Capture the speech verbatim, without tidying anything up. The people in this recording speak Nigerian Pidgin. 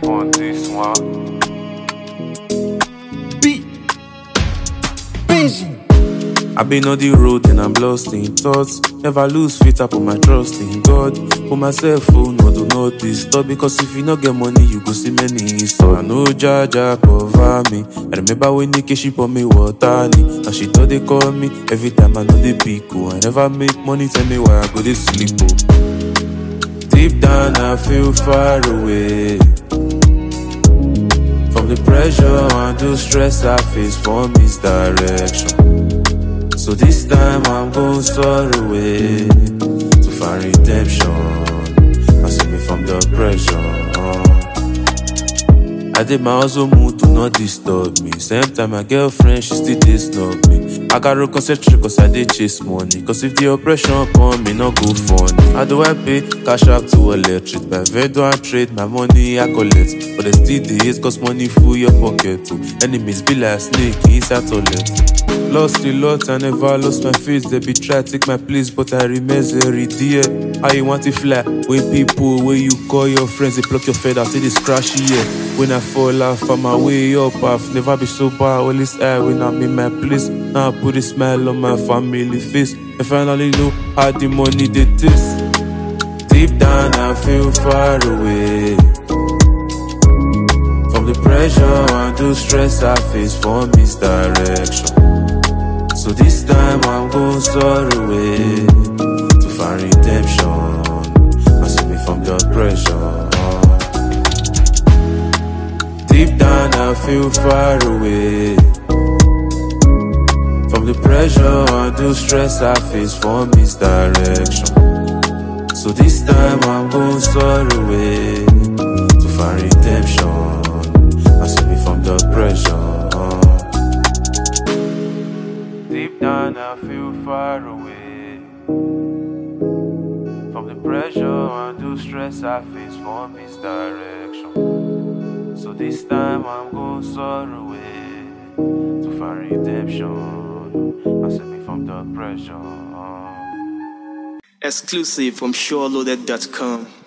want this one. Be busy. I've been on the road and I'm lost in thoughts. Never lose faith, I put my trust in God. Put myself phone, no do not disturb. Because if you not get money, you go see many so I know Jaja cover me. I remember when Nikki she pour me water. Now she thought they call me. Every time I know they pick. Oh, I never make money, tell me why I go to sleep. Oh. Deep down I feel far away from the pressure and the stress I face from misdirection. So this time I'm going far away to find redemption. I save me from the pressure. I did my hustle move to not disturb me. Same time my girlfriend, she still did snub me. I gotta concentrate cause I did chase money. Cause if the oppression come, me not go funny. How do I pay? Cash out to electric. My vendor and trade, my money I collect. But they still the hate cause money full your pocket too. Enemies be like snake inside toilet. Lost a lot, I never lost my face. They be try to take my place, but I remain very dear. How you want to fly? When people, when you call your friends, they pluck your feather till it's crashy, yeah. When I fall off on my way up, I've never been so bad. Always high when I'm in my place. Now I put a smile on my family face. I finally know how the money did this. Deep down, I feel far away from the pressure and the stress I face from misdirection. So this time I'm going far away to find redemption. I save me from the pressure. Deep down I feel far away from the pressure and the stress I face from misdirection. So this time I'm going far away to find redemption. I save me from the pressure. Deep down I feel far away from the pressure and the stress I face from misdirection. So this time I'm going far away to find redemption. I save me from the pressure. Exclusive from SureLoaded dot com.